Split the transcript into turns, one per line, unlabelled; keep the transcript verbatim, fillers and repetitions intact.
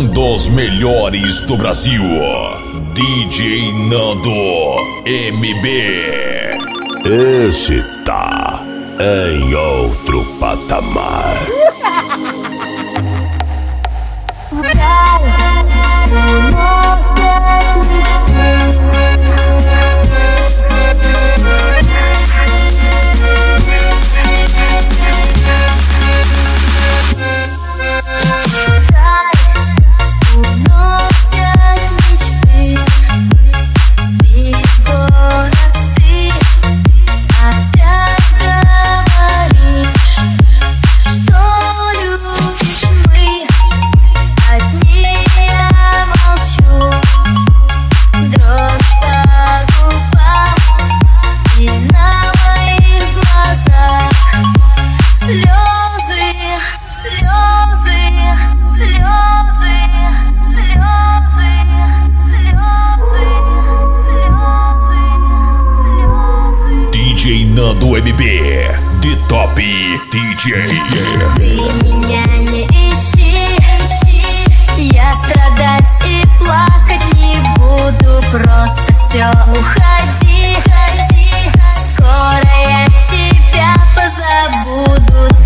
dos melhores do Brasil, D J Nando M B. Esse tá em outro patamar.
Нando эм би, The Top ди джей.
Ты меня не ищи, я страдать и плакать не буду, просто все уходи, скоро я тебя позабуду.